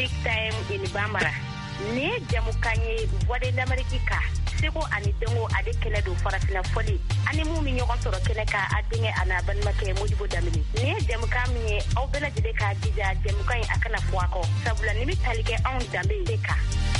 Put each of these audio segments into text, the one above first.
Big Time in Bambara. Ne jamukanye wade d'Amerika. Seko ani dengo ade kele do farafina foli. Ani mu mi ñoko soro kele ka adinge ana ban make Modibo Damini. Ne jamukam ni au bela jide ka dija jamukay akana fuako. Sabula ni mi talige on dambe deka.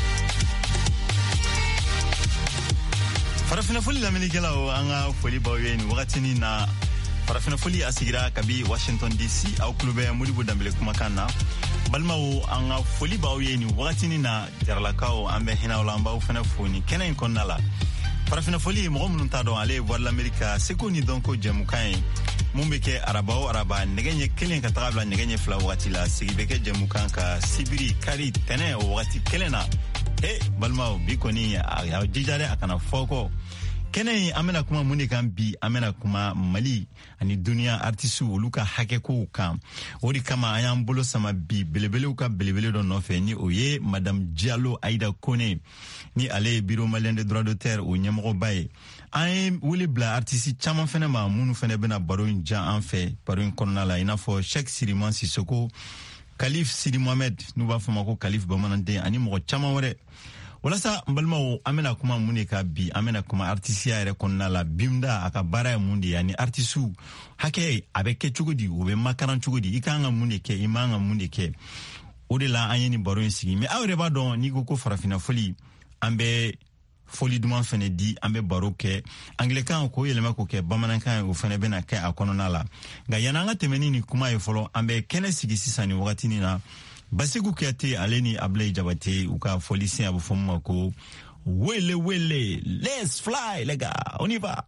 Farafina foli lamini kela o anga foli bawe ni wakati ni na farafina foli asigira kabi Washington DC au klube Modibo Dambele kumakana. Balmao anga foli bawe ni wakati ni na jarlakao ambe hina olamba ufana foni kena inkonnala. Farafina foli mo mun tado ale voir l'America seko ni donko jamukai mumbeke arabao araba negenye kelen ka tabla negenye fla wakati la sigibeke jamukan ka sibiri kari tene o wakati kelena. Balmao bikoni ya jijare akana foko kene amena kuma muni kan bi amena kuma Mali ani dunia artisu luka hakeko kam odi kama ayam bolo sama bi belebele uka belebele don nofe ni oye Madame Diallo Aïda Kone ni ale bureau malien de droit d'auteur o nyamro baye ay wuli bla artiste chama fene ma munu fene bena baro nja en fait baro konna la ina fo Cheikh Siriman Sissoko Khalif Sidi Mohamed nous va famako Khalif Bamanante ani mo chama wore wala sa mbalma o amena kuma munika bi amena kuma artisia ere konna la bimda aka bara mundi yani artisu hake abeke chugudi ube makaran chugudi ikanga munike imanga munike odela anyeni baro nsigi me awre ba don ni ko farafina foli ambe foli duma fene di ambe baroke anglican ko yelema ko ke bamanankan o fene bena ka akonona la ga yananga temeni ni kuma e folo ambe kene sigi sisani wakati ni na Basiku Kiate aleni Ablay Jabate uka folisi abu fomu ko wele let's fly lega on y va.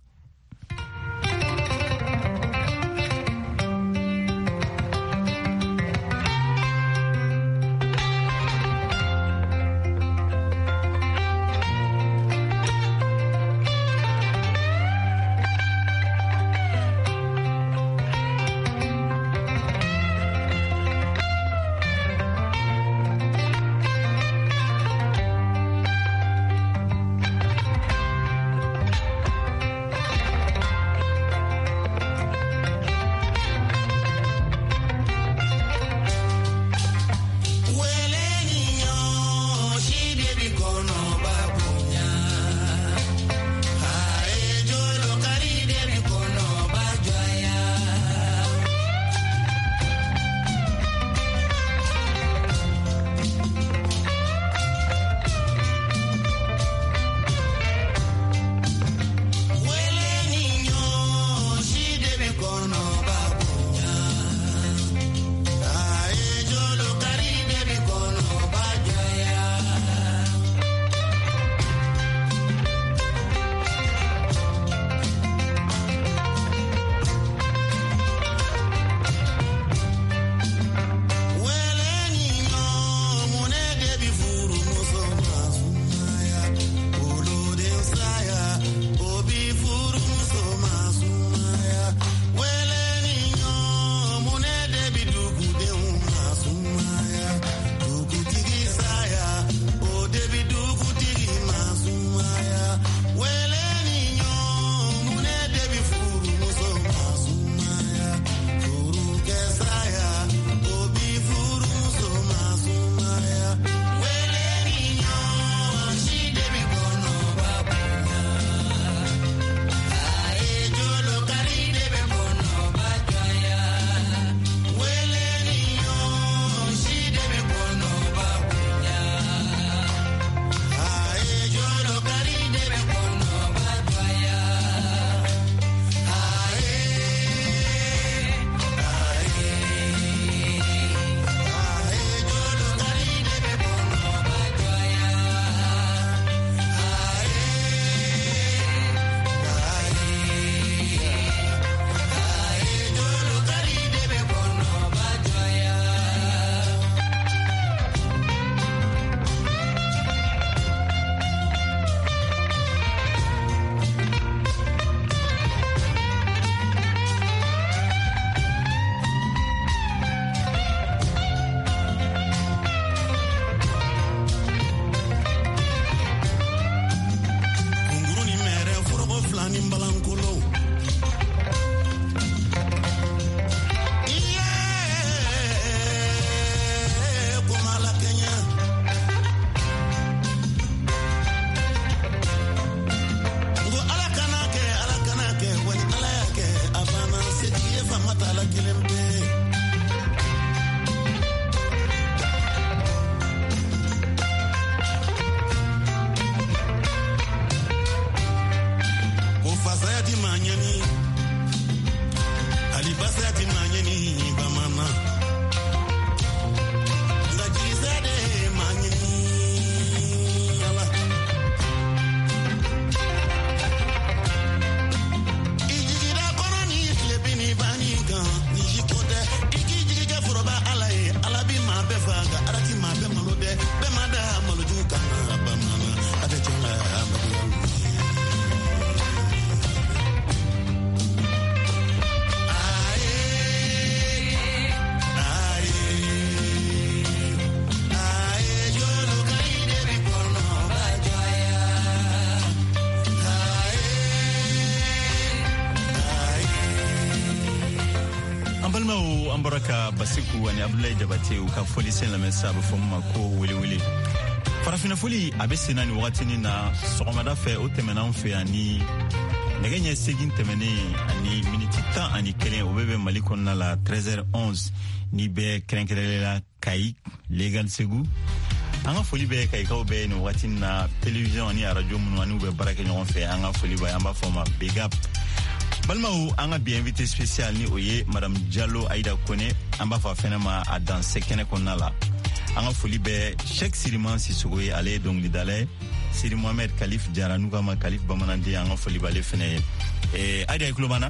Ambaraka Basiku ani Abdoulaye Jabate uka foli sen la message fomma ko wili farafina foli abesina ni wakatini na sogomada fe otemena fe ani negenya segin temene ani minute temps ani kelen obebe malikon na la 13h11 ni be krenkelela kai legal segu anga foli be kai ka be no wakatini na television ani radio munu ani be baraka nyon fe anga foli ba amba foma big up Balmao anga bien invité spécial ni oye Madame Diallo Aïda Kone amba fa fenema a dans sekene konala anga foli be Cheikh Siriman Sissogoye ale donc lidale Siri Mohamed Khalif Diaranou kama Khalif bamanandi anga foli bale fene Aïda Klobana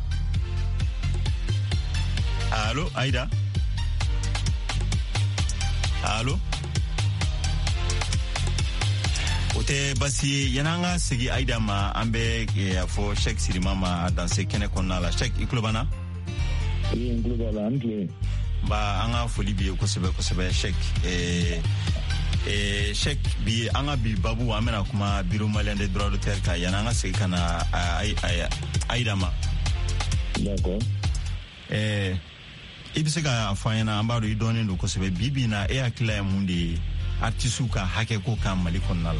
Allô Aïda Allô Ote basi yananga sigi Aïda ma ambe fo Cheikh Sirimama dans ce kene konala Cheikh Iklobana Iklobana antle ba anga foli bi ko sebe Cheikh Cheikh bi anga bi babu amena kuma biro malien des droits d'auteur ka yananga sigi kana Aïda ma d'accord ibisega afanyana ambaro idone ndo ko sebe bibi na akila mundi artisuka hake ko kam malikon nala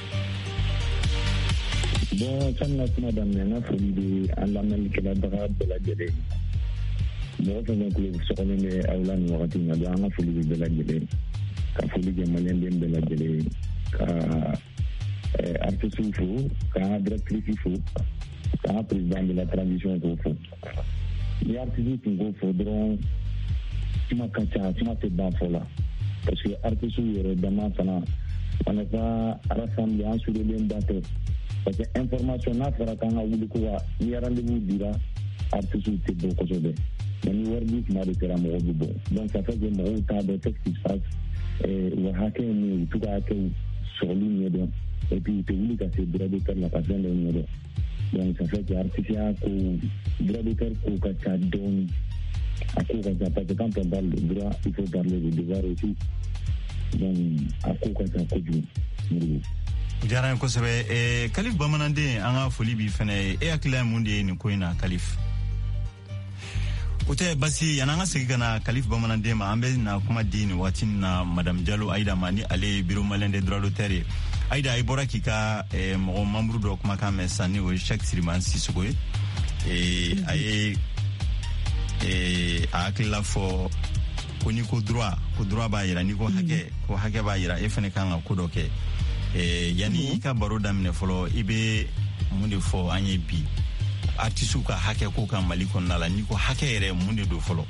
bon sanna kuma damena fuli alla malikala daga bela jere mo fa ko sokone ne awlan wakati na da nga fuli bela jere ka fuli je malen dem bela jere ka artisu fu ka directrice fu ka président de la transition ko fu les artistes ko fu dron ma kacha ma te ba fola parce que artisu yere dama sana on va rassembler en sur le bateau parce que information na fara kan wuli ko wa ni rendez-vous dira artisu te do ko sobe ni wardi ma de tera mo bo donc ça fait que mo ta de ce qui se passe wa haké ni tout ka ke sur ligne de et puis te wuli ka se droit de faire la personne de numéro donc ça fait que artisu ko droit de faire ko ka ta don à quoi ça parce que quand on parle de droit il faut parler de devoir aussi donc à quoi ça koju Jaran ko sebe Khalif bamanande anga foli bi fene akila mundi ni koina Khalif Ote basi yananga sigana Khalif bamanande ma ambe na kuma dini watin na Madame Diallo Aïda mani ale biro malende droit d'auteur Aïda ibora kika mo membre do kuma ka mesani o Cheikh Siriman Sissogoye aye akila fo koni ko droit ba yira ni ko hake ba yira fene kanga ko doke yani ka baro damne folo ibe munde fo anye bi artisu ka hake ko kan malikon nala ni ko hake yere munde do folo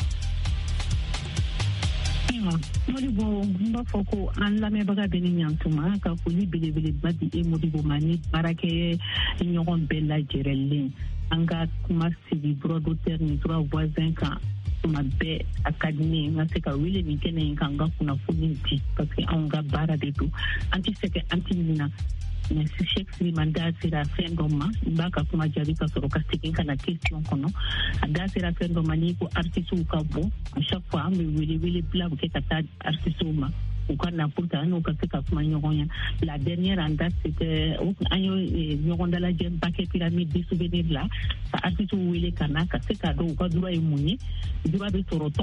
modibo mba foko an lame baga beni nyantuma ka fuli bele badi modibo mani barake nyogon bella jerelle anga kuma sigi droit d'auteur ni droit voisin kan ma be académie na se ka wile ni kene kanga kuna funiti parce que anga bara de tout anti seke anti mina mais si Cheikh Siriman da sira fendoma baka kuma jari ka soro ka stikin kana question kono da sira fendoma ni ko artistu ka bo à chaque fois me wile bla ke kata artistu ma ukana pourtant no ka ka kuma nyogonya la dernière en date c'était anyo nyogonda la jem paquet pyramide de souvenir là ça artistu wile kana ka se ka do ka dura e muni dura de soro